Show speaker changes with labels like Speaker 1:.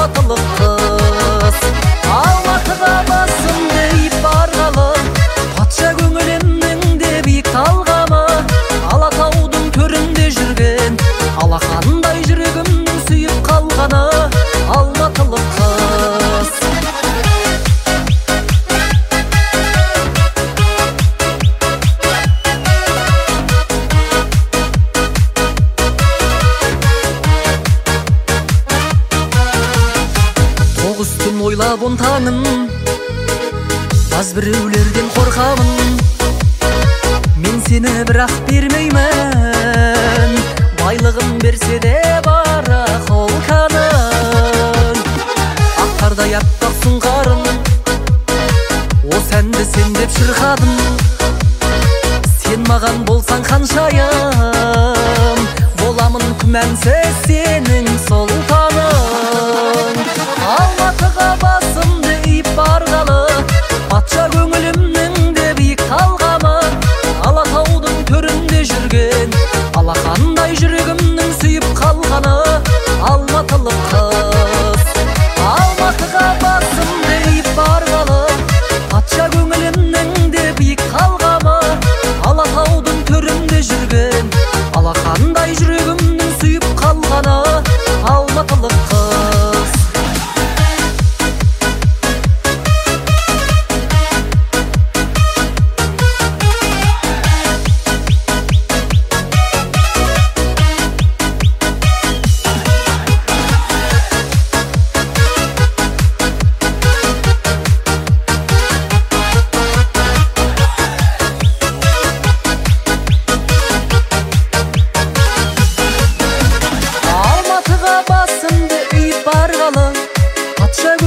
Speaker 1: алматылық қыз. Алматыға басымды иіп барғалы, патша көңілімнің де биік талғамы. Алатаудың төрінде жүрген, алақандай жүрегімнің сүйіп қалғаны алматылық қыз. Тоғыз түн ойлап он таңын, баз біреулерден қорқамын. Мен сені бірақ бермеймін, байлығын берсе де барақ ол каның. Ақ қардай аппақ сұңқарым, осы әнді сен деп шырқадым. Сен маған болсаң ханшайым, боламын күмәнсіз сенің сұлтаның. Алматыға басымды иіп барғалы, патша көңілімнің де биік талғамы. Алатаудың төрінде жүрген, алақандай жүрегімнің сүйіп қалғаны алматылық қыз. Алматыға басымды иіп барғалы, патша көңілімнің де биік талғамы. Алатаудың төрінде жүрген, алақандай жүрегімнің сүйіп қалғаны алматылық қыз. Алматыға басымды иіп барғалы, патша